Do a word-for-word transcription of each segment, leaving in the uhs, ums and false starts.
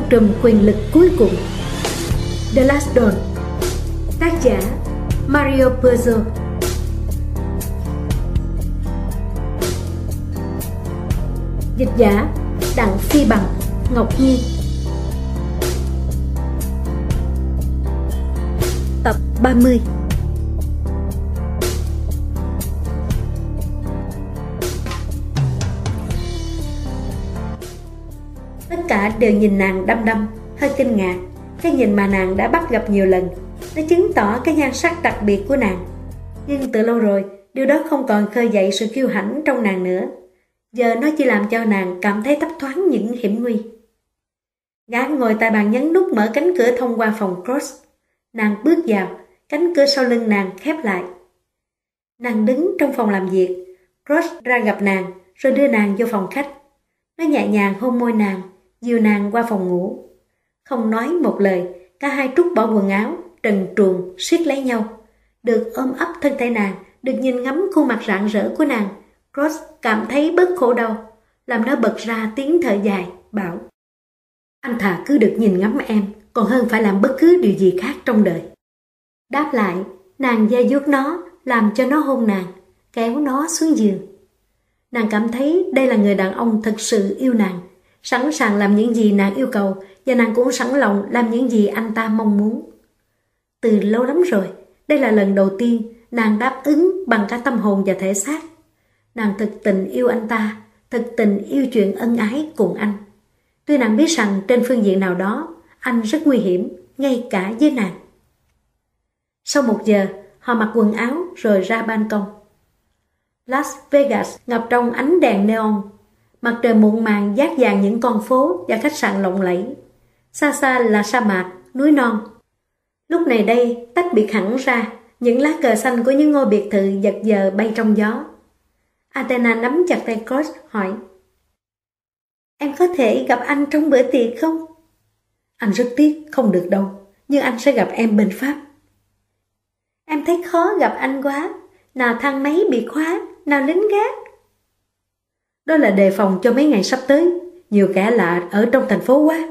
trùm quyền lực cuối cùng. The Last Dawn. Tác giả Mario Puzo. Dịch giả Đặng Phi Bằng, Ngọc Nhi. Tập ba mươi. Tất cả đều nhìn nàng đăm đăm, hơi kinh ngạc. Cái nhìn mà nàng đã bắt gặp nhiều lần, nó chứng tỏ cái nhan sắc đặc biệt của nàng. Nhưng từ lâu rồi, điều đó không còn khơi dậy sự kiêu hãnh trong nàng nữa. Giờ nó chỉ làm cho nàng cảm thấy thấp thoáng những hiểm nguy. Gã ngồi tại bàn nhấn nút mở cánh cửa thông qua phòng Cross. Nàng bước vào, cánh cửa sau lưng nàng khép lại. Nàng đứng trong phòng làm việc. Cross ra gặp nàng, rồi đưa nàng vô phòng khách. Nó nhẹ nhàng hôn môi nàng, dìu nàng qua phòng ngủ. Không nói một lời, cả hai trút bỏ quần áo, trần truồng, siết lấy nhau. Được ôm ấp thân thể nàng, được nhìn ngắm khuôn mặt rạng rỡ của nàng, Cross cảm thấy bớt khổ đau, làm nó bật ra tiếng thở dài, bảo: anh thà cứ được nhìn ngắm em, còn hơn phải làm bất cứ điều gì khác trong đời. Đáp lại, nàng da vuốt nó, làm cho nó hôn nàng, kéo nó xuống giường. Nàng cảm thấy đây là người đàn ông thật sự yêu nàng, sẵn sàng làm những gì nàng yêu cầu, và nàng cũng sẵn lòng làm những gì anh ta mong muốn. Từ lâu lắm rồi, đây là lần đầu tiên nàng đáp ứng bằng cả tâm hồn và thể xác. Nàng thực tình yêu anh ta, thực tình yêu chuyện ân ái cùng anh. Tuy nàng biết rằng trên phương diện nào đó, anh rất nguy hiểm, ngay cả với nàng. Sau một giờ, họ mặc quần áo rồi ra ban công. Las Vegas ngập trong ánh đèn neon. Mặt trời muộn màng dát vàng những con phố và khách sạn lộng lẫy. Xa xa là sa mạc, núi non. Lúc này đây, tách biệt hẳn ra, những lá cờ xanh của những ngôi biệt thự giật giờ bay trong gió. Athena nắm chặt tay Cross hỏi: em có thể gặp anh trong bữa tiệc không? Anh rất tiếc, không được đâu, nhưng anh sẽ gặp em bên Pháp. Em thấy khó gặp anh quá, nào thang máy bị khóa, nào lính gác. Đó là đề phòng cho mấy ngày sắp tới, nhiều kẻ lạ ở trong thành phố quá.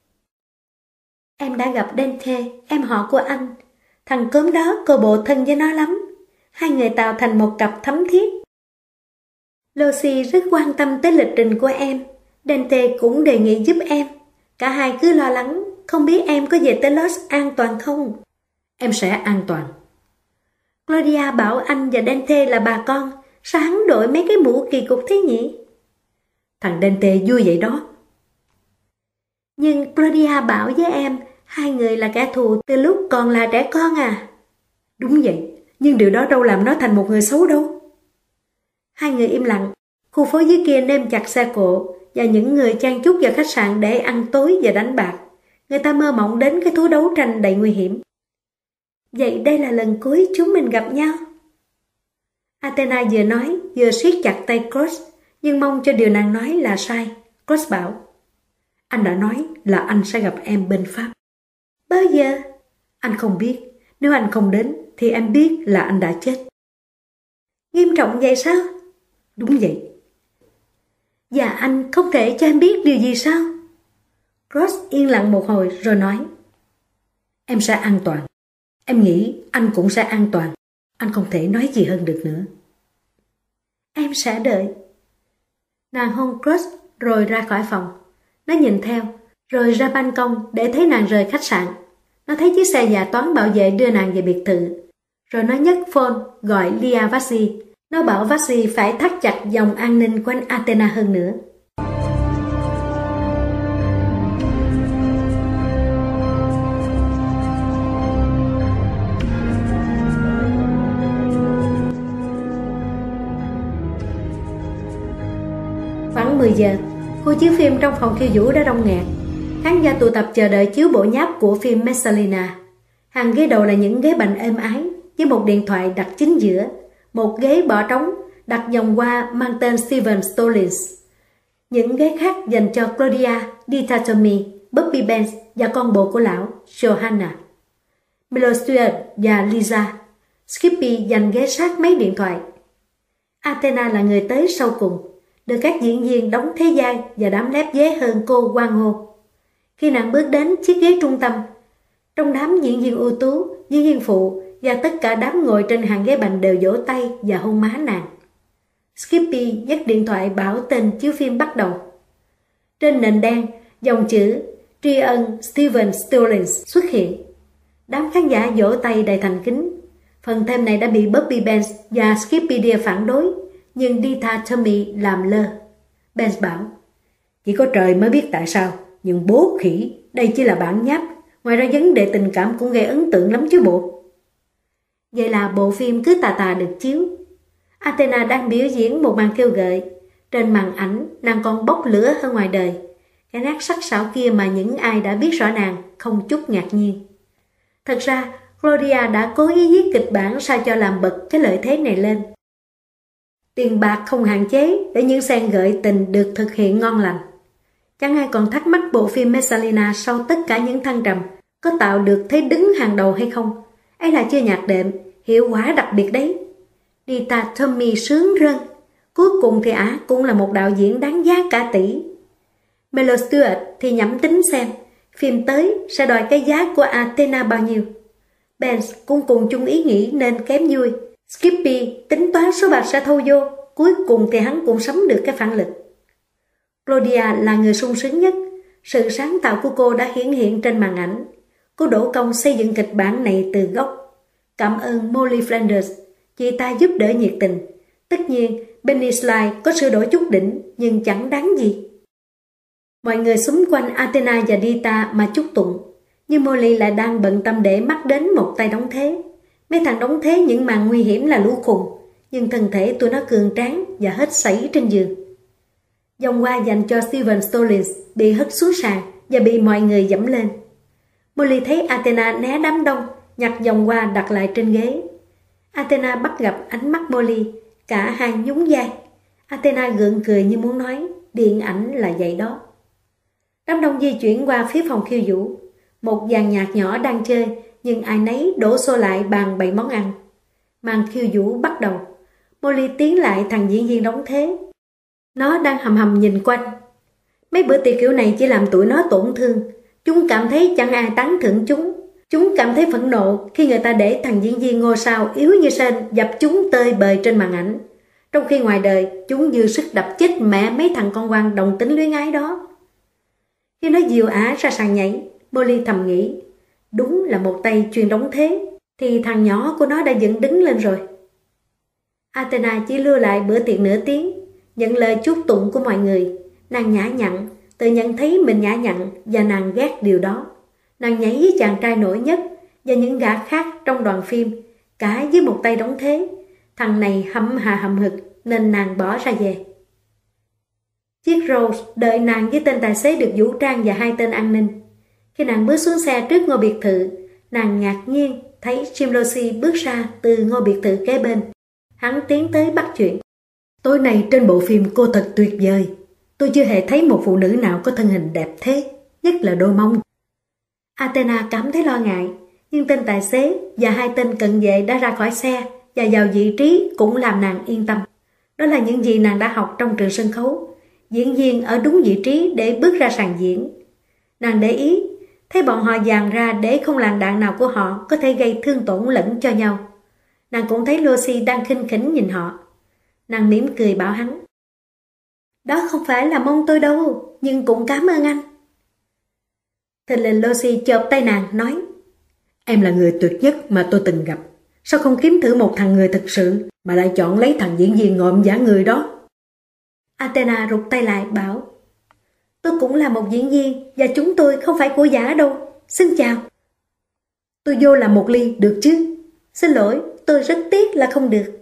Em đã gặp Dante, em họ của anh. Thằng cớm đó cô bộ thân với nó lắm. Hai người tạo thành một cặp thấm thiết. Lucy rất quan tâm tới lịch trình của em. Dante cũng đề nghị giúp em. Cả hai cứ lo lắng, không biết em có về tới Los an toàn không? Em sẽ an toàn. Claudia bảo anh và Dante là bà con. Sao hắn đội mấy cái mũ kỳ cục thế nhỉ? Thằng Dante vui vậy đó. Nhưng Claudia bảo với em, hai người là kẻ thù từ lúc còn là trẻ con à? Đúng vậy, nhưng điều đó đâu làm nó thành một người xấu đâu. Hai người im lặng. Khu phố dưới kia nêm chặt xe cộ và những người chan chúc vào khách sạn để ăn tối và đánh bạc. Người ta mơ mộng đến cái thú đấu tranh đầy nguy hiểm. Vậy đây là lần cuối chúng mình gặp nhau. Athena vừa nói vừa siết chặt tay Cross, nhưng mong cho điều nàng nói là sai. Cross bảo: anh đã nói là anh sẽ gặp em bên Pháp. Bao giờ? Anh không biết. Nếu anh không đến thì em biết là anh đã chết. Nghiêm trọng vậy sao? Đúng vậy. Và anh không thể cho em biết điều gì sao? Cross yên lặng một hồi rồi nói: em sẽ an toàn. Em nghĩ anh cũng sẽ an toàn. Anh không thể nói gì hơn được nữa. Em sẽ đợi. Nàng hôn Cross rồi ra khỏi phòng. Nó nhìn theo, rồi ra ban công để thấy nàng rời khách sạn. Nó thấy chiếc xe già toán bảo vệ đưa nàng về biệt thự. Rồi nó nhấc phone gọi Lia Vassi. Nó bảo Vassi phải thắt chặt vòng an ninh quanh Athena hơn nữa. Khoảng mười giờ, khu chiếu phim trong phòng khiêu vũ đã đông nghẹt. Khán giả tụ tập chờ đợi chiếu bộ nháp của phim Messalina. Hàng ghế đầu là những ghế bành êm ái với một điện thoại đặt chính giữa. Một ghế bỏ trống đặt vòng qua mang tên Steven Stallings. Những ghế khác dành cho Claudia Di Tatomi, Bobby Benz và con bộ của lão Johanna. Milo Stewart và Lisa. Skippy dành ghế sát máy điện thoại. Athena là người tới sau cùng, được các diễn viên đóng thế giai và đám lép vế hơn cô hoan hô. Khi nàng bước đến chiếc ghế trung tâm, trong đám diễn viên ưu tú, diễn viên phụ và tất cả đám ngồi trên hàng ghế bành đều vỗ tay và hôn má nàng. Skippy nhấc điện thoại bảo tên chiếu phim bắt đầu. Trên nền đen, dòng chữ tri ân Steven Stillings xuất hiện. Đám khán giả vỗ tay đầy thành kính. Phần thêm này đã bị Bobby Benz và Skippy phản đối, nhưng Dita Tommy làm lơ. Benz bảo, chỉ có trời mới biết tại sao, nhưng bố khỉ, đây chỉ là bản nháp. Ngoài ra vấn đề tình cảm cũng gây ấn tượng lắm chứ bộ. Vậy là bộ phim cứ tà tà được chiếu. Athena đang biểu diễn một màn kêu gợi. Trên màn ảnh, nàng còn bốc lửa hơn ngoài đời. Cái nét sắc sảo kia mà những ai đã biết rõ nàng không chút ngạc nhiên. Thật ra, Claudia đã cố ý viết kịch bản sao cho làm bật cái lợi thế này lên. Tiền bạc không hạn chế để những scene gợi tình được thực hiện ngon lành. Chẳng ai còn thắc mắc bộ phim Messalina sau tất cả những thăng trầm có tạo được thế đứng hàng đầu hay không. Ấy là chưa nhạc đệm, hiệu quả đặc biệt đấy. Dita Tommy sướng rơn. Cuối cùng thì ả cũng là một đạo diễn đáng giá cả tỷ. Melo Stewart thì nhẩm tính xem phim tới sẽ đòi cái giá của Athena bao nhiêu. Benz cũng cùng chung ý nghĩ nên kém vui. Skippy tính toán số bạc sẽ thâu vô. Cuối cùng thì hắn cũng sắm được cái phản lực. Claudia là người sung sướng nhất. Sự sáng tạo của cô đã hiển hiện trên màn ảnh. Cô đổ công xây dựng kịch bản này từ gốc. Cảm ơn Molly Flanders, chị ta giúp đỡ nhiệt tình. Tất nhiên, Penny Sly có sửa đổi chút đỉnh, nhưng chẳng đáng gì. Mọi người xung quanh Athena và Dita mà chúc tụng, nhưng Molly lại đang bận tâm để mắt đến một tay đóng thế. Mấy thằng đóng thế những màn nguy hiểm là lũ khùng, nhưng thân thể tụi nó cường tráng và hết sảy trên giường. Vòng hoa dành cho Steven Stillings bị hất xuống sàn và bị mọi người dẫm lên. Molly thấy Athena né đám đông, nhặt vòng hoa đặt lại trên ghế. Athena bắt gặp ánh mắt Molly, cả hai nhún vai. Athena gượng cười như muốn nói, điện ảnh là vậy đó. Đám đông di chuyển qua phía phòng khiêu vũ. Một dàn nhạc nhỏ đang chơi, nhưng ai nấy đổ xô lại bàn bày món ăn. Màn khiêu vũ bắt đầu. Molly tiến lại thằng diễn viên đóng thế. Nó đang hầm hầm nhìn quanh. Mấy bữa tiệc kiểu này chỉ làm tụi nó tổn thương. Chúng cảm thấy chẳng ai tán thưởng chúng. Chúng cảm thấy phẫn nộ khi người ta để thằng diễn viên ngôi sao yếu như sên dập chúng tơi bời trên màn ảnh. Trong khi ngoài đời, chúng dư sức đập chết mẹ mấy thằng con quan đồng tính luyến ái đó. Khi nó dìu ả ra sàn nhảy, Molly thầm nghĩ, đúng là một tay chuyên đóng thế, thì thằng nhỏ của nó đã dựng đứng lên rồi. Athena chỉ lưu lại bữa tiệc nửa tiếng, nhận lời chúc tụng của mọi người. Nàng nhã nhặn, tự nhận thấy mình nhã nhặn và nàng ghét điều đó. Nàng nhảy với chàng trai nổi nhất và những gã khác trong đoàn phim, cả với một tay đóng thế. Thằng này hậm hà hậm hực nên nàng bỏ ra về. Chiếc Rolls đợi nàng với tên tài xế được vũ trang và hai tên an ninh. Khi nàng bước xuống xe trước ngôi biệt thự, nàng ngạc nhiên thấy Jim Losi bước ra từ ngôi biệt thự kế bên. Hắn tiến tới bắt chuyện. Tối nay trên bộ phim cô thật tuyệt vời. Tôi chưa hề thấy một phụ nữ nào có thân hình đẹp thế, nhất là đôi mông. Athena cảm thấy lo ngại, nhưng tên tài xế và hai tên cận vệ đã ra khỏi xe và vào vị trí cũng làm nàng yên tâm. Đó là những gì nàng đã học trong trường sân khấu. Diễn viên ở đúng vị trí để bước ra sàn diễn. Nàng để ý, thấy bọn họ dàn ra để không làn đạn nào của họ có thể gây thương tổn lẫn cho nhau. Nàng cũng thấy Lucy đang khinh khỉnh nhìn họ. Nàng mỉm cười bảo hắn, đó không phải là mong tôi đâu, nhưng cũng cảm ơn anh. Thình lình Lucy chộp tay nàng nói, em là người tuyệt nhất mà tôi từng gặp. Sao không kiếm thử một thằng người thực sự mà lại chọn lấy thằng diễn viên ngộm giả người đó? Athena rụt tay lại bảo, tôi cũng là một diễn viên và chúng tôi không phải của giả đâu. Xin chào. Tôi vô làm một ly được chứ? Xin lỗi, tôi rất tiếc là không được.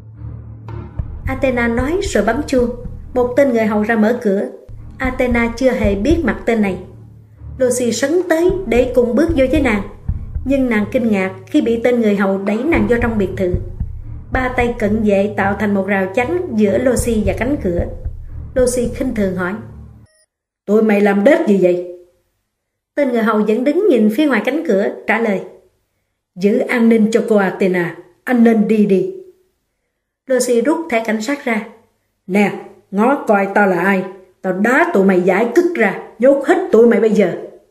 Athena nói rồi bấm chuông. Một tên người hầu ra mở cửa. Athena chưa hề biết mặt tên này. Lucy sấn tới để cùng bước vô với nàng, nhưng nàng kinh ngạc khi bị tên người hầu đẩy nàng vô trong biệt thự. Ba tay cận vệ tạo thành một rào chắn giữa Lucy và cánh cửa. Lucy khinh thường hỏi, tụi mày làm đết gì vậy? Tên người hầu vẫn đứng nhìn phía ngoài cánh cửa trả lời, giữ an ninh cho cô Athena, anh nên đi đi. Lucy rút thẻ cảnh sát ra. Nè, ngó coi tao là ai. Tao đá tụi mày giải cứt ra, nhốt hết tụi mày bây giờ.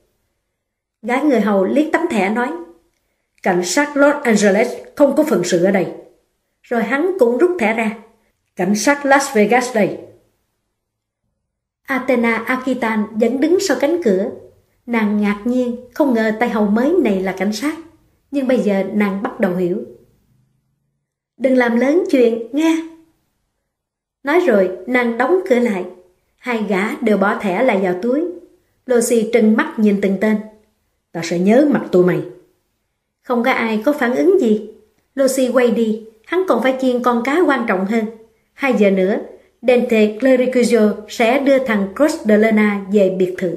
Gã người hầu liếc tấm thẻ nói, cảnh sát Los Angeles không có phận sự ở đây. Rồi hắn cũng rút thẻ ra, cảnh sát Las Vegas đây. Athena Akitan vẫn đứng sau cánh cửa. Nàng ngạc nhiên, không ngờ tay hầu mới này là cảnh sát. Nhưng bây giờ nàng bắt đầu hiểu. Đừng làm lớn chuyện, nghe. Nói rồi, nàng đóng cửa lại. Hai gã đều bỏ thẻ lại vào túi. Lucy trừng mắt nhìn từng tên. Ta sẽ nhớ mặt tụi mày. Không có ai có phản ứng gì. Lucy quay đi, hắn còn phải chiên con cá quan trọng hơn. Hai giờ nữa, Dante Clericujo sẽ đưa thằng Cross de Luna về biệt thự.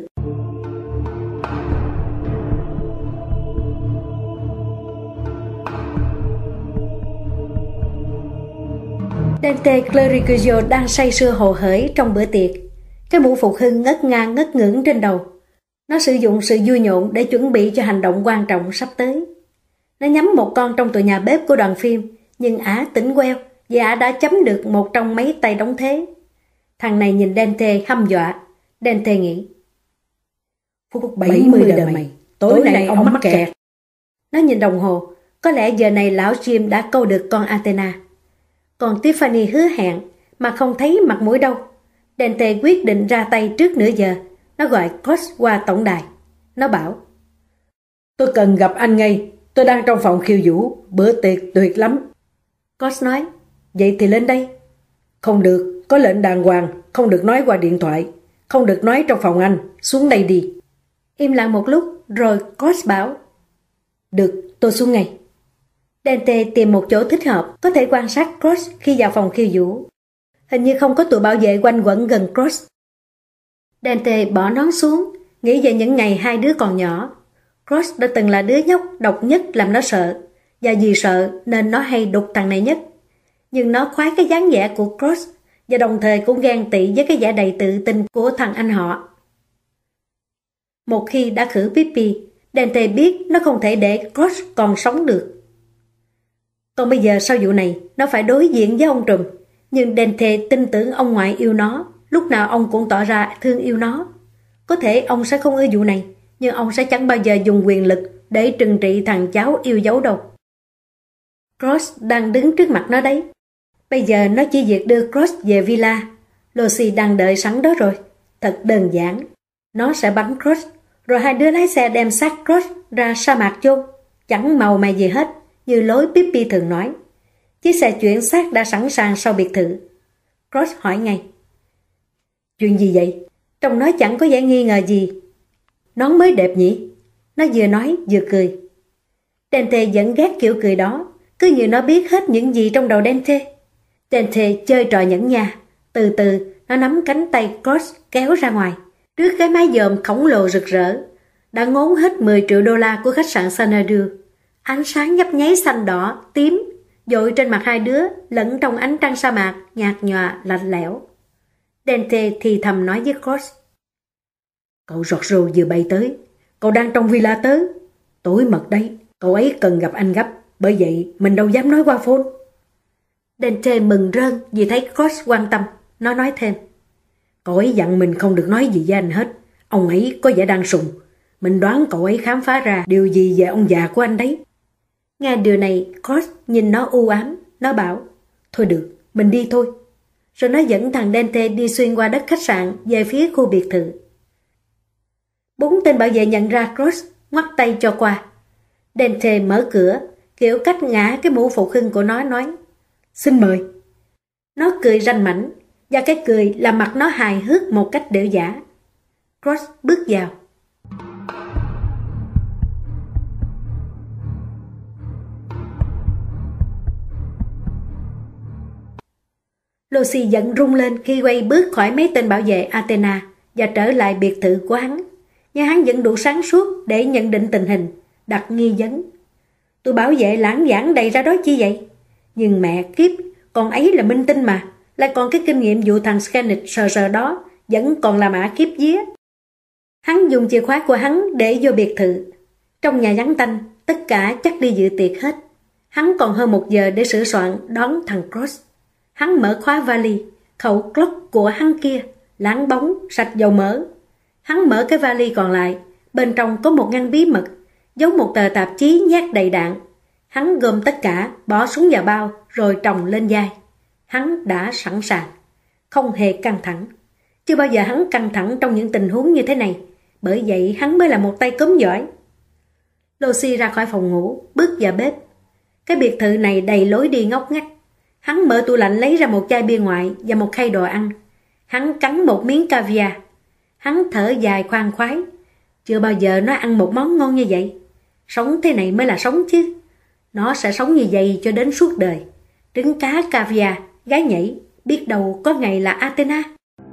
Dante Clericujo đang say sưa hồ hởi trong bữa tiệc. Cái mũ phục hưng ngất ngang ngất ngưỡng trên đầu. Nó sử dụng sự vui nhộn để chuẩn bị cho hành động quan trọng sắp tới. Nó nhắm một con trong tụi nhà bếp của đoàn phim, nhưng ả tỉnh queo vì ả đã chấm được một trong mấy tay đóng thế. Thằng này nhìn Dante hăm dọa. Dante nghĩ, phút bảy mươi đời mày, tối nay ông mắc kẹt. Nó nhìn đồng hồ, có lẽ giờ này lão Jim đã câu được con Athena. Còn Tiffany hứa hẹn mà không thấy mặt mũi đâu. Dante quyết định ra tay trước nửa giờ. Nó gọi Cross qua tổng đài. Nó bảo, tôi cần gặp anh ngay. Tôi đang trong phòng khiêu vũ. Bữa tiệc tuyệt lắm. Cross nói, vậy thì lên đây. Không được, có lệnh đàng hoàng. Không được nói qua điện thoại. Không được nói trong phòng anh. Xuống đây đi. Im lặng một lúc rồi Cross bảo, được, tôi xuống ngay. Dante tìm một chỗ thích hợp có thể quan sát Cross khi vào phòng khiêu vũ. Hình như không có tụi bảo vệ quanh quẩn gần Cross. Dante bỏ nón xuống, nghĩ về những ngày hai đứa còn nhỏ. Cross đã từng là đứa nhóc độc nhất làm nó sợ, và vì sợ nên nó hay đục thằng này nhất. Nhưng nó khoái cái dáng vẻ của Cross, và đồng thời cũng ghen tị với cái vẻ đầy tự tin của thằng anh họ. Một khi đã khử Pippi, Dante biết nó không thể để Cross còn sống được. Còn bây giờ sau vụ này, nó phải đối diện với ông trùm. Nhưng Dante tin tưởng ông ngoại yêu nó, lúc nào ông cũng tỏ ra thương yêu nó. Có thể ông sẽ không ưa vụ này, nhưng ông sẽ chẳng bao giờ dùng quyền lực để trừng trị thằng cháu yêu dấu đâu. Cross đang đứng trước mặt nó đấy. Bây giờ nó chỉ việc đưa Cross về villa. Lucy đang đợi sẵn đó rồi. Thật đơn giản. Nó sẽ bắn Cross, rồi hai đứa lái xe đem xác Cross ra sa mạc chôn. Chẳng màu mè gì hết, như lối Pippi thường nói. Chiếc xe chuyển xác đã sẵn sàng sau biệt thự. Cross hỏi ngay, chuyện gì vậy? Trông nó chẳng có vẻ nghi ngờ gì. Nón mới đẹp nhỉ? Nó vừa nói vừa cười. Dante vẫn ghét kiểu cười đó, cứ như nó biết hết những gì trong đầu Dante. Dante chơi trò nhẫn nha. Từ từ nó nắm cánh tay Cross kéo ra ngoài, trước cái mái dòm khổng lồ rực rỡ. Đã ngốn hết mười triệu đô la của khách sạn Xanadu. Ánh sáng nhấp nháy xanh đỏ, tím, dội trên mặt hai đứa, lẫn trong ánh trăng sa mạc, nhạt nhòa, lạnh lẽo. Dante thì thầm nói với Cross, cậu Giorgio vừa bay tới, cậu đang trong villa tớ. Tối mật đấy, cậu ấy cần gặp anh gấp, bởi vậy mình đâu dám nói qua phone. Dante mừng rơn vì thấy Cross quan tâm. Nó nói thêm, cậu ấy dặn mình không được nói gì với anh hết. Ông ấy có vẻ đang sùng. Mình đoán cậu ấy khám phá ra điều gì về ông già của anh đấy. Nghe điều này, Cross nhìn nó u ám. Nó bảo, thôi được, mình đi thôi. Rồi nó dẫn thằng Dante đi xuyên qua đất khách sạn về phía khu biệt thự. Bốn tên bảo vệ nhận ra Cross, ngoắt tay cho qua. Dante mở cửa, kiểu cách ngã cái mũ phục hưng của nó, nói, xin mời. Nó cười ranh mảnh, và cái cười làm mặt nó hài hước một cách đểu giả. Cross bước vào. Lucy giận rung lên khi quay bước khỏi mấy tên bảo vệ Athena và trở lại biệt thự của hắn. Nhưng hắn vẫn đủ sáng suốt để nhận định tình hình, đặt nghi vấn. Tụi bảo vệ lãng vãng đầy ra đó chi vậy? Nhưng mẹ kiếp, con ấy là minh tinh mà, lại còn cái kinh nghiệm vụ thằng Scannick sờ sờ đó, vẫn còn làm ả kiếp vía. Hắn dùng chìa khóa của hắn để vô biệt thự. Trong nhà vắng tanh, tất cả chắc đi dự tiệc hết. Hắn còn hơn một giờ để sửa soạn đón thằng Cross. Hắn mở khóa vali, khẩu clock của hắn kia, láng bóng, sạch dầu mỡ. Hắn mở cái vali còn lại, bên trong có một ngăn bí mật, giấu một tờ tạp chí nhét đầy đạn. Hắn gom tất cả, bỏ súng vào bao, rồi trồng lên vai. Hắn đã sẵn sàng, không hề căng thẳng. Chưa bao giờ hắn căng thẳng trong những tình huống như thế này, bởi vậy hắn mới là một tay cóm giỏi. Lucy ra khỏi phòng ngủ, bước vào bếp. Cái biệt thự này đầy lối đi ngóc ngách. Hắn mở tủ lạnh lấy ra một chai bia ngoại và một khay đồ ăn. Hắn cắn một miếng caviar. Hắn thở dài khoan khoái. Chưa bao giờ nó ăn một món ngon như vậy. Sống thế này mới là sống chứ. Nó sẽ sống như vậy cho đến suốt đời. Trứng cá caviar, gái nhảy, biết đâu có ngày là Athena.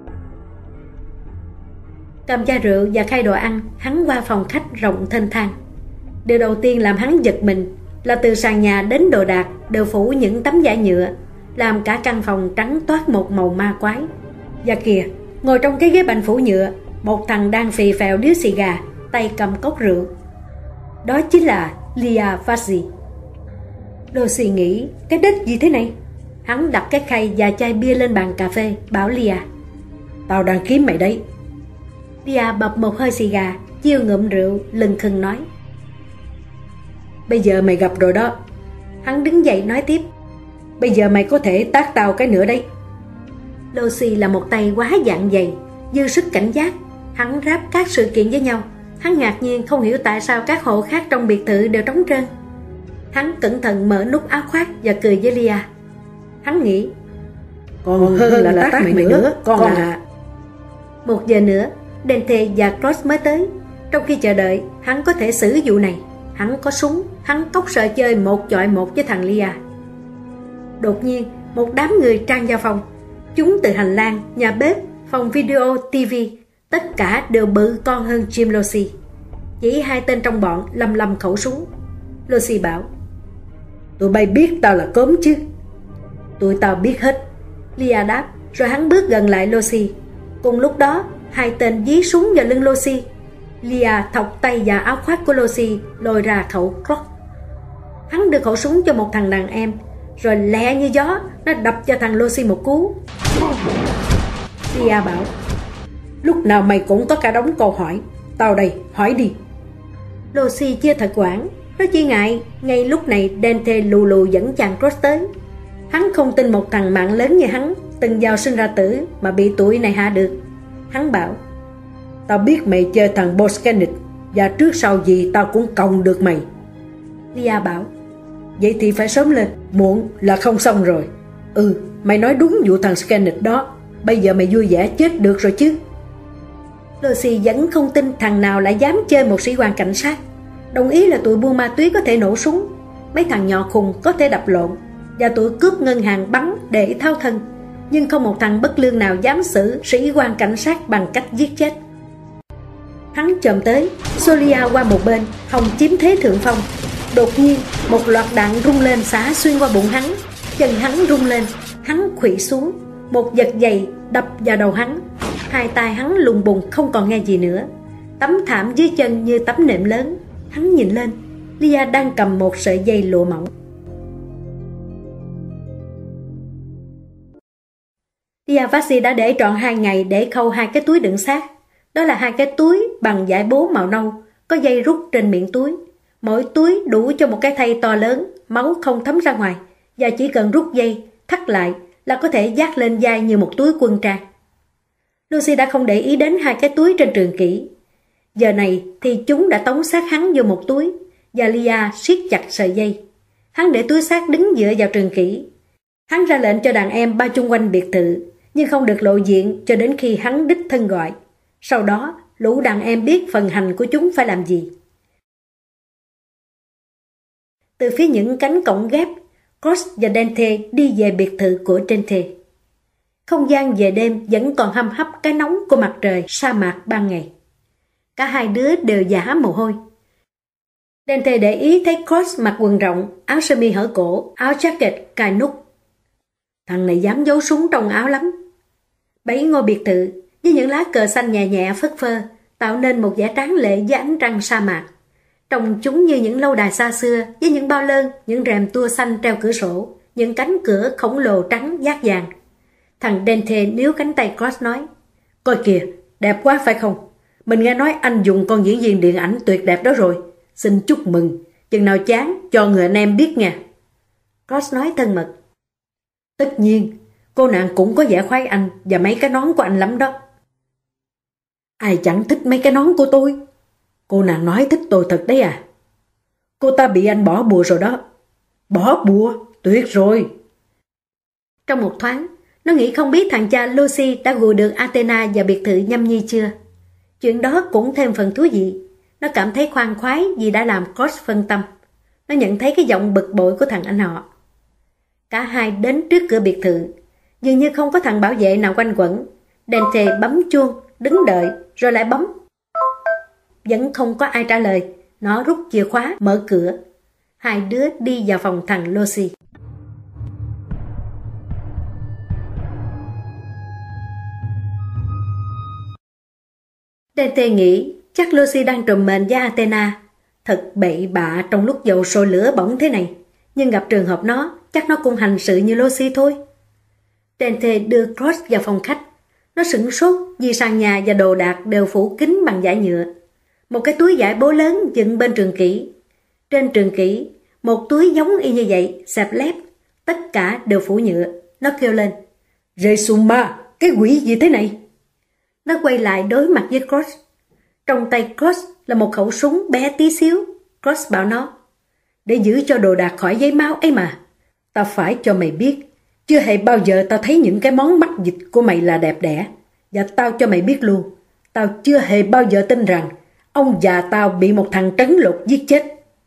Cầm chai rượu và khay đồ ăn, hắn qua phòng khách rộng thênh thang. Điều đầu tiên làm hắn giật mình là từ sàn nhà đến đồ đạc đều phủ những tấm vải nhựa, làm cả căn phòng trắng toát một màu ma quái. Và kìa, ngồi trong cái ghế bành phủ nhựa, một thằng đang phì phèo điếu xì gà, tay cầm cốc rượu. Đó chính là Lia Vazzi. Lucy nghĩ, cái đích gì thế này? Hắn đặt cái khay và chai bia lên bàn cà phê, bảo Lia: Tao đang kiếm mày đấy. Lia bập một hơi xì gà, chiêu ngụm rượu, lừng khừng nói: Bây giờ mày gặp rồi đó. Hắn đứng dậy nói tiếp: Bây giờ mày có thể tát tao cái nữa đấy. Lucy là một tay quá dạn dày, dư sức cảnh giác. Hắn ráp các sự kiện với nhau. Hắn ngạc nhiên không hiểu tại sao các hộ khác trong biệt thự đều trống trơn. Hắn cẩn thận mở nút áo khoác và cười với Lia. Hắn nghĩ: Còn hơn, hơn là, là tát, tát mày, mày nữa, nữa con, con à. Một giờ nữa, Dante và Cross mới tới. Trong khi chờ đợi, hắn có thể xử vụ này. Hắn có súng, hắn cóc sợ chơi một chọi một với thằng Lia. Đột nhiên, một đám người tràn vào phòng. Chúng từ hành lang, nhà bếp, phòng video, tivi, tất cả đều bự con hơn Jim Lucy. Chỉ hai tên trong bọn lầm lầm khẩu súng. Lucy bảo: Tụi bay biết tao là cốm chứ? Tụi tao biết hết, Lia đáp, rồi hắn bước gần lại Lucy. Cùng lúc đó, hai tên dí súng vào lưng Lucy. Lia thọc tay vào áo khoác của Lucy, lôi ra khẩu Glock. Hắn đưa khẩu súng cho một thằng đàn em, rồi lẹ như gió, nó đập cho thằng Lucy một cú. Lia bảo: Lúc nào mày cũng có cả đống câu hỏi. Tao đây, hỏi đi. Lucy chưa thật quản. Nó chỉ ngại ngay lúc này Dante lù lù dẫn chàng Cross tới. Hắn không tin một thằng mạng lớn như hắn, từng vào sinh ra tử mà bị tụi này hạ được. Hắn bảo: Tao biết mày chơi thằng Boskenit, và trước sau gì tao cũng còng được mày. Lia bảo: Vậy thì phải sớm lên, muộn là không xong rồi. Ừ, mày nói đúng vụ thằng Skenit đó. Bây giờ mày vui vẻ chết được rồi chứ. Lucy vẫn không tin thằng nào lại dám chơi một sĩ quan cảnh sát. Đồng ý là tụi buôn ma túy có thể nổ súng, mấy thằng nhỏ khùng có thể đập lộn, và tụi cướp ngân hàng bắn để tháo thân. Nhưng không một thằng bất lương nào dám xử sĩ quan cảnh sát bằng cách giết chết. Hắn chồm tới, Solia qua một bên, hòng chiếm thế thượng phong. Đột nhiên, một loạt đạn rung lên xả xuyên qua bụng hắn. Chân hắn rung lên, hắn khuỵu xuống. Một vật dày đập vào đầu hắn. Hai tay hắn lùng bùng không còn nghe gì nữa. Tấm thảm dưới chân như tấm nệm lớn. Hắn nhìn lên, Lia đang cầm một sợi dây lụa mỏng. Lia Vazzi đã để trọn hai ngày để khâu hai cái túi đựng xác. Đó là hai cái túi bằng vải bố màu nâu, có dây rút trên miệng túi. Mỗi túi đủ cho một cái thây to lớn, máu không thấm ra ngoài, và chỉ cần rút dây, thắt lại là có thể vác lên vai như một túi quân trang. Lucy đã không để ý đến hai cái túi trên trường kỷ. Giờ này thì chúng đã tống xác hắn vô một túi, và Lia siết chặt sợi dây. Hắn để túi xác đứng dựa vào trường kỷ. Hắn ra lệnh cho đàn em bao chung quanh biệt thự, nhưng không được lộ diện cho đến khi hắn đích thân gọi. Sau đó, lũ đàn em biết phần hành của chúng phải làm gì. Từ phía những cánh cổng ghép, Cross và Dante đi về biệt thự của Dante. Không gian về đêm vẫn còn hâm hấp cái nóng của mặt trời sa mạc ban ngày. Cả hai đứa đều giả mồ hôi. Dante để ý thấy Cross mặc quần rộng, áo sơ mi hở cổ, áo jacket cài nút. Thằng này dám giấu súng trong áo lắm. Bảy ngôi biệt thự với những lá cờ xanh nhẹ nhẹ phất phơ tạo nên một vẻ tráng lệ với ánh trăng sa mạc. Trông chúng như những lâu đài xa xưa với những bao lơn, những rèm tua xanh treo cửa sổ, những cánh cửa khổng lồ trắng dát vàng. Thằng Dante níu cánh tay Cross nói: Coi kìa, đẹp quá phải không? Mình nghe nói anh dùng con diễn viên điện ảnh tuyệt đẹp đó rồi. Xin chúc mừng, chừng nào chán cho người anh em biết nha. Cross nói thân mật. Tất nhiên, cô nàng cũng có vẻ khoái anh và mấy cái nón của anh lắm đó. Ai chẳng thích mấy cái nón của tôi. Cô nàng nói thích tôi thật đấy à. Cô ta bị anh bỏ bùa rồi đó. Bỏ bùa? Tuyệt rồi. Trong một thoáng, nó nghĩ không biết thằng cha Lucy đã gùi được Athena vào biệt thự nhâm nhi chưa. Chuyện đó cũng thêm phần thú vị. Nó cảm thấy khoan khoái vì đã làm Cross phân tâm. Nó nhận thấy cái giọng bực bội của thằng anh họ. Cả hai đến trước cửa biệt thự. Dường như không có thằng bảo vệ nào quanh quẩn. Dante bấm chuông, đứng đợi, rồi lại bấm. Vẫn không có ai trả lời. Nó rút chìa khóa, mở cửa. Hai đứa đi vào phòng thằng Lucy. Dante nghĩ chắc Lucy đang trùm mền với Athena. Thật bậy bạ trong lúc dầu sôi lửa bỏng thế này. Nhưng gặp trường hợp nó, chắc nó cũng hành sự như Lucy thôi. Dante đưa Cross vào phòng khách. Nó sửng sốt vì sàn nhà và đồ đạc đều phủ kín bằng vải nhựa. Một cái túi vải bố lớn dựng bên trường kỷ. Trên trường kỷ, một túi giống y như vậy, xẹp lép. Tất cả đều phủ nhựa. Nó kêu lên. Resuma, cái quỷ gì thế này? Nó quay lại đối mặt với Cross. Trong tay Cross là một khẩu súng bé tí xíu. Cross bảo nó. Để giữ cho đồ đạc khỏi giấy máu ấy mà. Tao phải cho mày biết. Chưa hề bao giờ tao thấy những cái món mắt dịch của mày là đẹp đẽ. Và tao cho mày biết luôn. Tao chưa hề bao giờ tin rằng ông già tao bị một thằng trấn lột giết chết.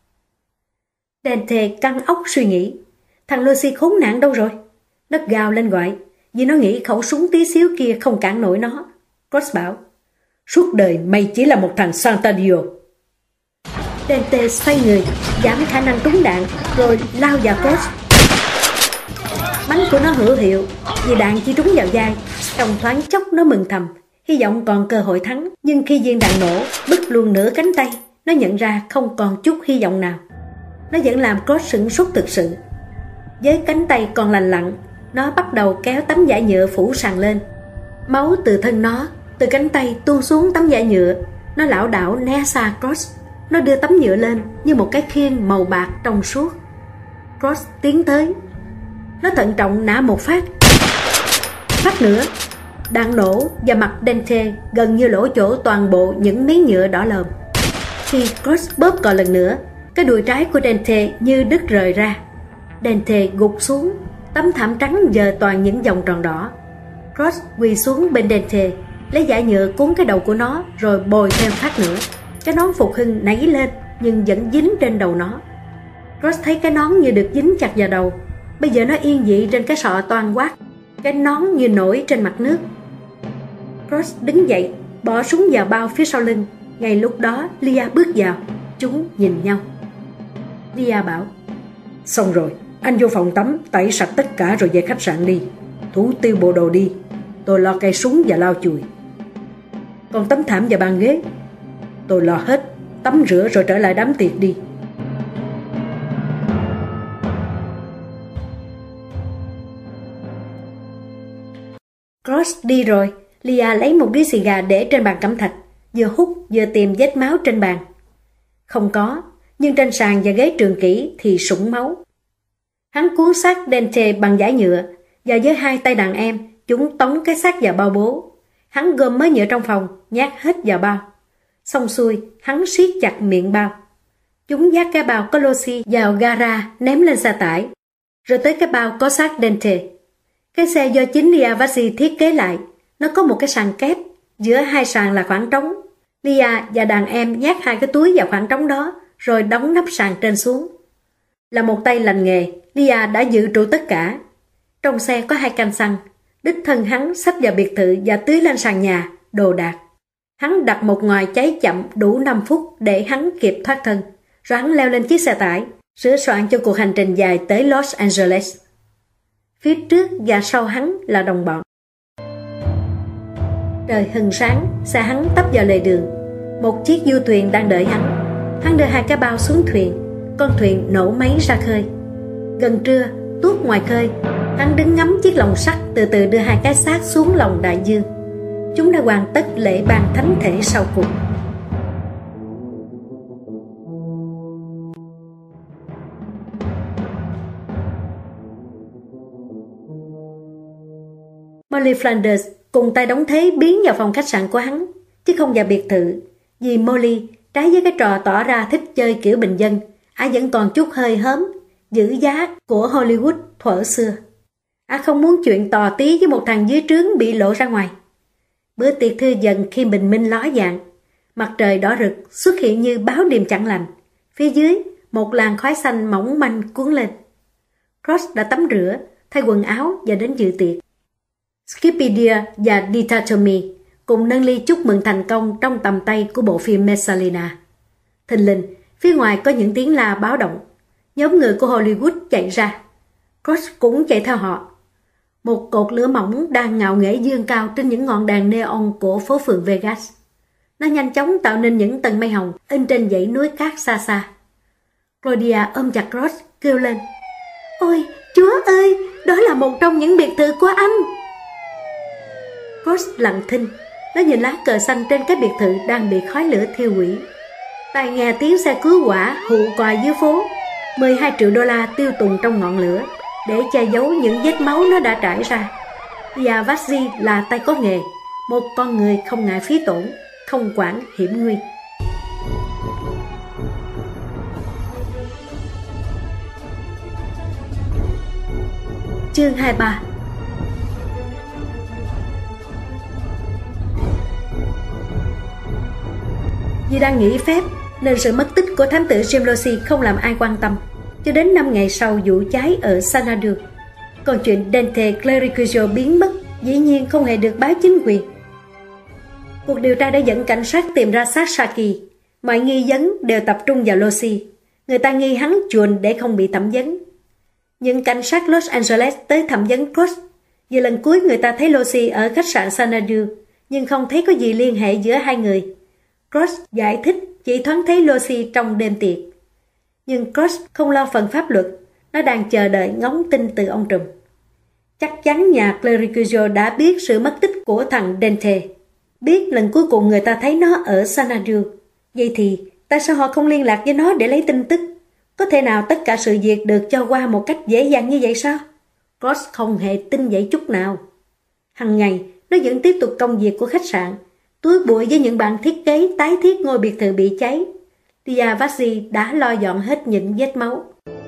Dante căng óc suy nghĩ. Thằng Lucy khốn nạn đâu rồi? Nó gào lên gọi. Vì nó nghĩ khẩu súng tí xíu kia không cản nổi nó. Cross bảo. Suốt đời mày chỉ là một thằng Santadio. Dante xoay người, giảm khả năng trúng đạn, rồi lao vào Cross. Bắn của nó hữu hiệu, vì đạn chỉ trúng vào vai. Trong thoáng chốc nó mừng thầm, hy vọng còn cơ hội thắng. Nhưng khi viên đạn nổ, bứt luôn nửa cánh tay, nó nhận ra không còn chút hy vọng nào. Nó vẫn làm Cross sửng sốt thực sự. Với cánh tay còn lành lặn, nó bắt đầu kéo tấm vải nhựa phủ sàn lên. Máu từ thân nó, từ cánh tay tuôn xuống tấm vải nhựa. Nó lảo đảo né xa Cross. Nó đưa tấm nhựa lên như một cái khiên màu bạc trong suốt. Cross tiến tới. Nó thận trọng nã một phát. Phát nữa. Đạn nổ và mặt Dante gần như lỗ chỗ toàn bộ những miếng nhựa đỏ lòm. Khi Cross bóp cò lần nữa, cái đùi trái của Dante như đứt rời ra. Dante gục xuống. Tấm thảm trắng giờ toàn những vòng tròn đỏ. Cross quỳ xuống bên Dante, lấy vải nhựa cuốn cái đầu của nó, rồi bồi thêm phát nữa. Cái nón phục hưng nảy lên, nhưng vẫn dính trên đầu nó. Cross thấy cái nón như được dính chặt vào đầu. Bây giờ nó yên dị trên cái sọ toan quát. Cái nón như nổi trên mặt nước. Cross đứng dậy, bỏ súng vào bao phía sau lưng. Ngay lúc đó Lia bước vào. Chúng nhìn nhau. Lia bảo. Xong rồi, anh vô phòng tắm, tẩy sạch tất cả rồi về khách sạn đi. Thủ tiêu bộ đồ đi. Tôi lo cây súng và lau chùi. Còn tấm thảm và bàn ghế, tôi lo hết. Tắm rửa rồi trở lại đám tiệc đi. Cross đi rồi. Lia lấy một điếu xì gà để trên bàn cẩm thạch, vừa hút vừa tìm vết máu trên bàn. Không có, nhưng trên sàn và ghế trường kỷ thì sũng máu. Hắn cuốn xác Dante bằng vải nhựa, và với hai tay đàn em, chúng tống cái xác vào bao bố. Hắn gom mớ nhựa trong phòng, nhát hết vào bao. Xong xuôi, hắn siết chặt miệng bao. Chúng dắt cái bao có Lucy vào gara ném lên xe tải, rồi tới cái bao có xác Dante. Cái xe do chính Lia Vazzi thiết kế lại, nó có một cái sàn kép, giữa hai sàn là khoảng trống. Lia và đàn em nhét hai cái túi vào khoảng trống đó, rồi đóng nắp sàn trên xuống. Là một tay lành nghề, Lia đã dự trù tất cả. Trong xe có hai can xăng, đích thân hắn xách vào biệt thự và tưới lên sàn nhà, đồ đạc. Hắn đặt một ngòi cháy chậm đủ năm phút để hắn kịp thoát thân, rồi hắn leo lên chiếc xe tải, sửa soạn cho cuộc hành trình dài tới Los Angeles. Phía trước và sau hắn là đồng bọn. Trời hừng sáng, xe hắn tấp vào lề đường. Một chiếc du thuyền đang đợi hắn. Hắn đưa hai cái bao xuống thuyền. Con thuyền nổ máy ra khơi. Gần trưa, tuốt ngoài khơi, hắn đứng ngắm chiếc lồng sắt từ từ đưa hai cái xác xuống lòng đại dương. Chúng đã hoàn tất lễ ban thánh thể sau cùng. Molly Flanders cùng tay đóng thế biến vào phòng khách sạn của hắn, chứ không vào biệt thự, vì Molly, trái với cái trò tỏ ra thích chơi kiểu bình dân, ả vẫn còn chút hơi hớm, giữ giá của Hollywood thuở xưa. Ả không muốn chuyện tò tí với một thằng dưới trướng bị lộ ra ngoài. Bữa tiệc thưa dần khi bình minh ló dạng, mặt trời đỏ rực xuất hiện như báo đêm chẳng lành. Phía dưới, một làn khói xanh mỏng manh cuốn lên. Cross đã tắm rửa, thay quần áo và đến dự tiệc. Skipidia và Ditatomi cùng nâng ly chúc mừng thành công trong tầm tay của bộ phim Messalina. Thình lình, phía ngoài có những tiếng la báo động. Nhóm người của Hollywood chạy ra. Cross cũng chạy theo họ. Một cột lửa mỏng đang ngạo nghễ dương cao trên những ngọn đèn neon của phố phường Vegas. Nó nhanh chóng tạo nên những tầng mây hồng in trên dãy núi cát xa xa. Claudia ôm chặt Cross, kêu lên: "Ôi, Chúa ơi, đó là một trong những biệt thự của anh!" Cross lặng thinh, nó nhìn lá cờ xanh trên cái biệt thự đang bị khói lửa thiêu hủy. Tai nghe tiếng xe cứu hỏa hụ còi dưới phố. mười hai triệu đô la tiêu tùng trong ngọn lửa để che giấu những vết máu nó đã trải ra. Và Vasily là tay có nghề, một con người không ngại phí tổn, không quản hiểm nguy. Chương hai mươi ba. Vì đang nghỉ phép nên sự mất tích của thám tử Jim Rossi không làm ai quan tâm cho đến năm ngày sau vụ cháy ở Xanadu. Còn chuyện Dante Clericuccio biến mất dĩ nhiên không hề được báo chính quyền. Cuộc điều tra đã dẫn cảnh sát tìm ra xác Saki. Mọi nghi vấn đều tập trung vào Rossi. Người ta nghi hắn chuồn để không bị thẩm vấn. Những cảnh sát Los Angeles tới thẩm vấn Cross. Vì lần cuối người ta thấy Rossi ở khách sạn Xanadu, nhưng không thấy có gì liên hệ giữa hai người. Cross giải thích chỉ thoáng thấy Rossi trong đêm tiệc. Nhưng Cross không lo phần pháp luật, nó đang chờ đợi ngóng tin từ ông trùm. Chắc chắn nhà Clericuccio đã biết sự mất tích của thằng Dante, biết lần cuối cùng người ta thấy nó ở Xanadu. Vậy thì tại sao họ không liên lạc với nó để lấy tin tức? Có thể nào tất cả sự việc được cho qua một cách dễ dàng như vậy sao? Cross không hề tin vậy chút nào. Hằng ngày nó vẫn tiếp tục công việc của khách sạn, túi bụi với những bạn thiết kế tái thiết ngôi biệt thự bị cháy. Tia Vassi đã lo dọn hết những vết máu.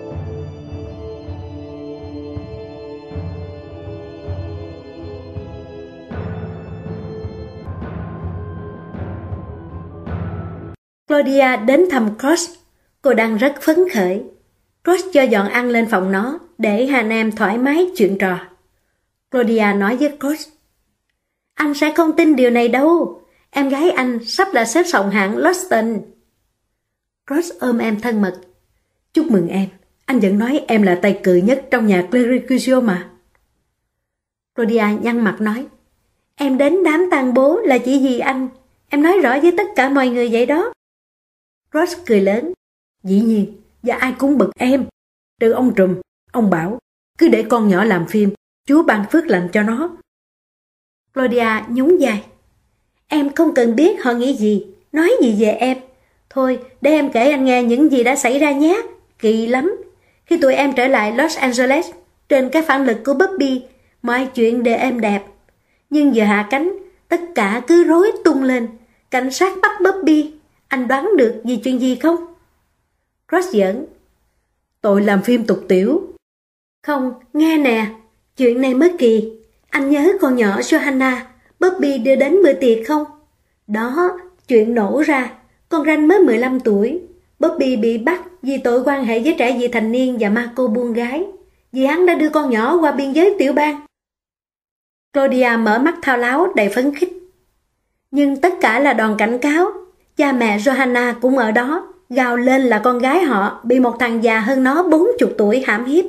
Claudia đến thăm Cross. Cô đang rất phấn khởi. Cross cho dọn ăn lên phòng nó để hai anh em thoải mái chuyện trò. Claudia nói với Cross: "Anh sẽ không tin điều này đâu. Em gái anh sắp là xếp sòng hạng Lawson." Cross ôm em thân mật. "Chúc mừng em. Anh vẫn nói em là tay cừ nhất trong nhà Clericuccio mà." Claudia nhăn mặt nói: "Em đến đám tang bố là chỉ vì anh. Em nói rõ với tất cả mọi người vậy đó." Cross cười lớn: "Dĩ nhiên, và ai cũng bực em. Trừ ông trùm, ông bảo cứ để con nhỏ làm phim, Chúa ban phước lành cho nó." Claudia nhún vai: "Em không cần biết họ nghĩ gì, nói gì về em. Thôi, để em kể anh nghe những gì đã xảy ra nhé. Kỳ lắm. Khi tụi em trở lại Los Angeles, trên cái phản lực của Bobby, mọi chuyện đều êm đẹp. Nhưng vừa hạ cánh, tất cả cứ rối tung lên. Cảnh sát bắt Bobby. Anh đoán được vì chuyện gì không?" Cross giỡn: "Tội làm phim tục tiểu." "Không, nghe nè. Chuyện này mới kỳ. Anh nhớ con nhỏ Johanna Bobby đưa đến bữa tiệc không? Đó, chuyện nổ ra. Con Ranh mới mười lăm tuổi. Bobby bị bắt vì tội quan hệ với trẻ vị thành niên và ma cô buôn gái. Vì hắn đã đưa con nhỏ qua biên giới tiểu bang." Claudia mở mắt thao láo đầy phấn khích. "Nhưng tất cả là đòn cảnh cáo. Cha mẹ Johanna cũng ở đó, gào lên là con gái họ bị một thằng già hơn nó bốn mươi tuổi hãm hiếp."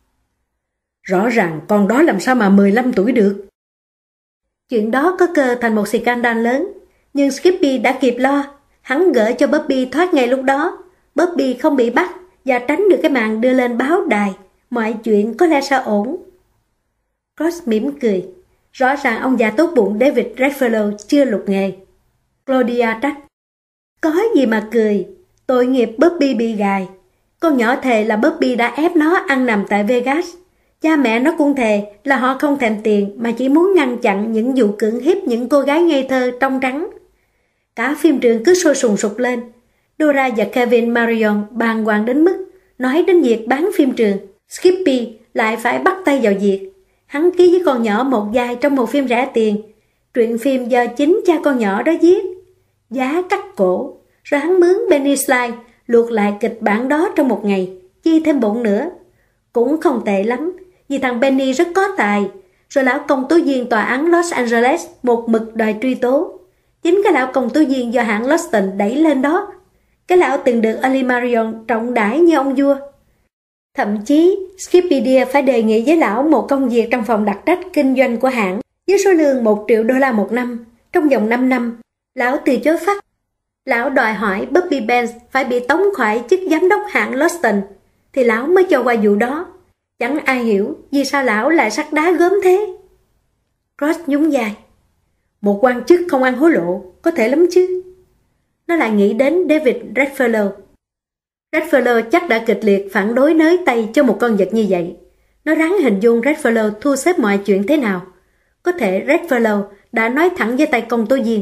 "Rõ ràng con đó làm sao mà mười lăm tuổi được?" "Chuyện đó có cơ thành một scandal lớn, nhưng Skippy đã kịp lo. Hắn gỡ cho Bobby thoát ngay lúc đó. Bobby không bị bắt và tránh được cái màn đưa lên báo đài. Mọi chuyện có lẽ sẽ ổn." Cross mỉm cười. Rõ ràng ông già tốt bụng David Redfellow chưa lục nghề. Claudia trách. Có gì mà cười, tội nghiệp Bobby bị gài. Con nhỏ thề là Bobby đã ép nó ăn nằm tại Vegas. Cha mẹ nó cũng thề là họ không thèm tiền mà chỉ muốn ngăn chặn những vụ cưỡng hiếp những cô gái ngây thơ trong trắng. Cả phim trường cứ sôi sùng sục lên. Dora và Kevin Marion bàng hoàng đến mức nói đến việc bán phim trường. Skippy lại phải bắt tay vào việc. Hắn ký với con nhỏ một vai trong một phim rẻ tiền. Truyện phim do chính cha con nhỏ đó viết. Giá cắt cổ. Rồi hắn mướn Benny Sly luộc lại kịch bản đó trong một ngày, chi thêm bộn nữa. Cũng không tệ lắm, vì thằng Benny rất có tài. Rồi lão công tố viên tòa án Los Angeles một mực đòi truy tố. Chính cái lão công tố viên do hãng Lawson đẩy lên đó. Cái lão từng được Ali Marion trọng đãi như ông vua. Thậm chí, Skippy Deer phải đề nghị với lão một công việc trong phòng đặc trách kinh doanh của hãng với số lương một triệu đô la một năm. Trong vòng năm năm, lão từ chối phát. Lão đòi hỏi Bobby Benz phải bị tống khỏi chức giám đốc hãng Lawson, thì lão mới cho qua vụ đó. Chẳng ai hiểu vì sao lão lại sắt đá gớm thế. Cross nhún vai. Một quan chức không ăn hối lộ, có thể lắm chứ. Nó lại nghĩ đến David Redfellow. Redfellow chắc đã kịch liệt phản đối nới tay cho một con vật như vậy. Nó ráng hình dung Redfellow thu xếp mọi chuyện thế nào. Có thể Redfellow đã nói thẳng với tay công tố viên.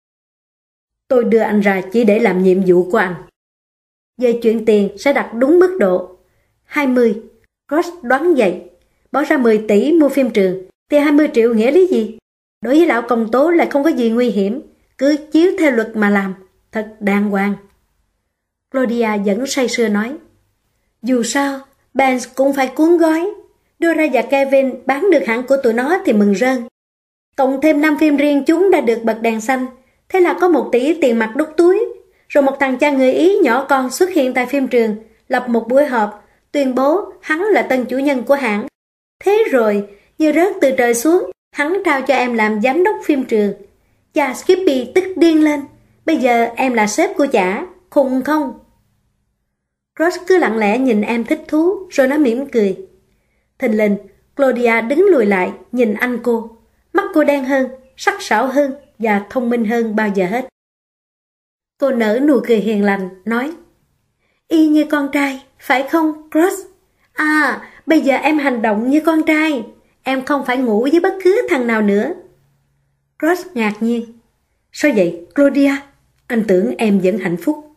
Tôi đưa anh ra chỉ để làm nhiệm vụ của anh. Về chuyện tiền sẽ đặt đúng mức độ. hai mươi. Ross đoán vậy. Bỏ ra mười tỷ mua phim trường thì hai mươi triệu nghĩa lý gì? Đối với lão công tố lại không có gì nguy hiểm. Cứ chiếu theo luật mà làm. Thật đàng hoàng. Claudia vẫn say sưa nói. Dù sao, Benz cũng phải cuốn gói. Dora và Kevin bán được hãng của tụi nó thì mừng rơn. Cộng thêm năm phim riêng chúng đã được bật đèn xanh. Thế là có một tỷ tiền mặt đút túi. Rồi một thằng cha người Ý nhỏ con xuất hiện tại phim trường, lập một buổi họp, tuyên bố hắn là tân chủ nhân của hãng. Thế rồi, như rớt từ trời xuống, hắn trao cho em làm giám đốc phim trường. Cha Skippy tức điên lên. Bây giờ em là sếp của chả, khùng không? Ross cứ lặng lẽ nhìn em thích thú, rồi nó mỉm cười. Thình lình, Claudia đứng lùi lại, nhìn anh cô. Mắt cô đen hơn, sắc sảo hơn và thông minh hơn bao giờ hết. Cô nở nụ cười hiền lành, nói. Y như con trai, phải không, Cross? À, bây giờ em hành động như con trai. Em không phải ngủ với bất cứ thằng nào nữa. Cross ngạc nhiên. Sao vậy, Claudia? Anh tưởng em vẫn hạnh phúc.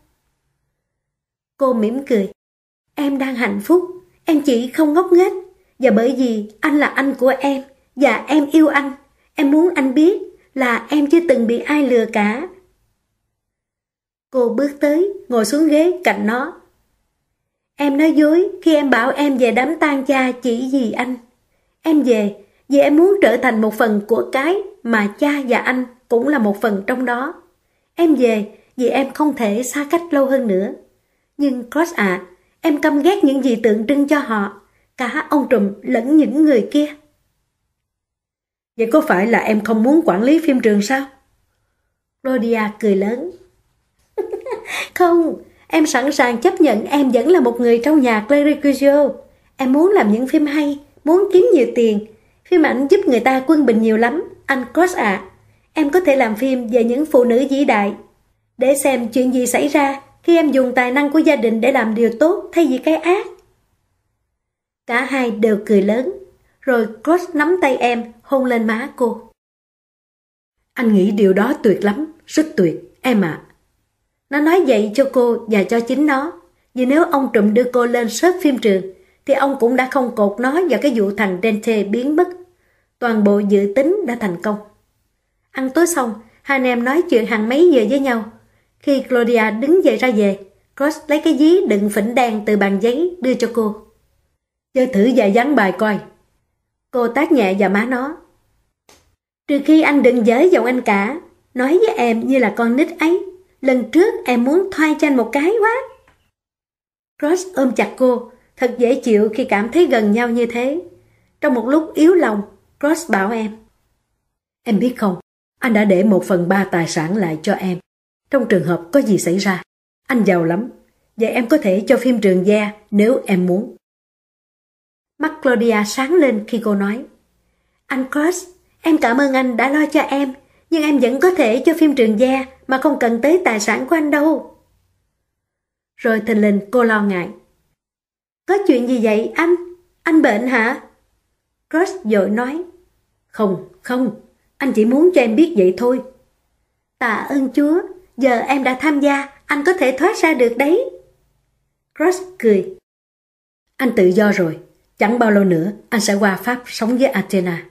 Cô mỉm cười. Em đang hạnh phúc. Em chỉ không ngốc nghếch. Và bởi vì anh là anh của em và em yêu anh, em muốn anh biết là em chưa từng bị ai lừa cả. Cô bước tới, ngồi xuống ghế cạnh nó. Em nói dối khi em bảo em về đám tang cha chỉ vì anh. Em về vì em muốn trở thành một phần của cái mà cha và anh cũng là một phần trong đó. Em về vì em không thể xa cách lâu hơn nữa. Nhưng Cross ạ, à, em căm ghét những gì tượng trưng cho họ, cả ông trùm lẫn những người kia. Vậy có phải là em không muốn quản lý phim trường sao? Claudia cười lớn. Không, em sẵn sàng chấp nhận em vẫn là một người trong nhà Clericio. Em muốn làm những phim hay, muốn kiếm nhiều tiền. Phim ảnh giúp người ta quân bình nhiều lắm, anh Cross ạ. À. Em có thể làm phim về những phụ nữ vĩ đại. Để xem chuyện gì xảy ra khi em dùng tài năng của gia đình để làm điều tốt thay vì cái ác. Cả hai đều cười lớn. Rồi Cross nắm tay em, hôn lên má cô. Anh nghĩ điều đó tuyệt lắm, rất tuyệt, em ạ. À. Nó nói vậy cho cô và cho chính nó. Vì nếu ông trùm đưa cô lên sớt phim trường, thì ông cũng đã không cột nó vào cái vụ thằng Dente biến mất. Toàn bộ dự tính đã thành công. Ăn tối xong, hai anh em nói chuyện hàng mấy giờ với nhau. Khi Claudia đứng dậy ra về, Cross lấy cái ví đựng phỉnh đen từ bàn giấy đưa cho cô. Chơi thử vài ván bài coi. Cô tát nhẹ vào má nó. Trừ khi anh đừng dới giọng anh cả. Nói với em như là con nít ấy. Lần trước em muốn thoai cho anh một cái quá. Cross ôm chặt cô. Thật dễ chịu khi cảm thấy gần nhau như thế. Trong một lúc yếu lòng, Cross bảo em. Em biết không, anh đã để một phần ba tài sản lại cho em. Trong trường hợp có gì xảy ra, anh giàu lắm. Vậy em có thể cho phim trường gia nếu em muốn. Mắt Claudia sáng lên khi cô nói. Anh Cross, Em cảm ơn anh đã lo cho em, nhưng em vẫn có thể cho phim trường gia mà không cần tới tài sản của anh đâu. Rồi thình lình cô lo ngại. Có chuyện gì vậy anh? Anh bệnh hả? Cross vội nói. Không, không, anh chỉ muốn cho em biết vậy thôi. Tạ ơn Chúa, giờ em đã tham gia, anh có thể thoát ra được đấy. Cross cười. Anh tự do rồi, chẳng bao lâu nữa anh sẽ qua Pháp sống với Athena.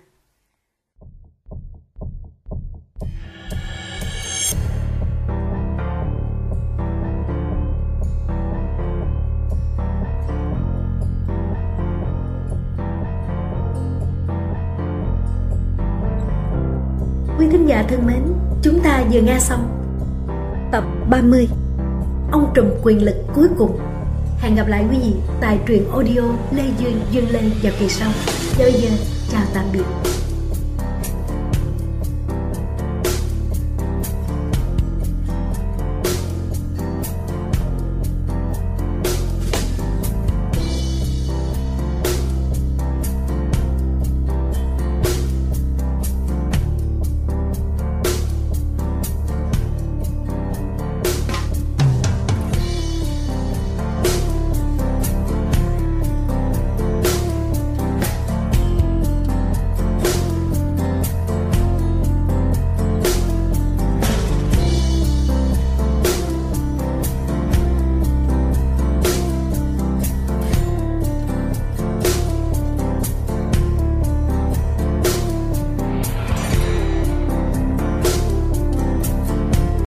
Quý thính giả thân mến, chúng ta vừa nghe xong tập ba mươi, Ông trùm quyền lực cuối cùng. Hẹn gặp lại quý vị tại truyện audio Lê Duyên Duyên Lê vào kỳ sau. Bây giờ, chào tạm biệt.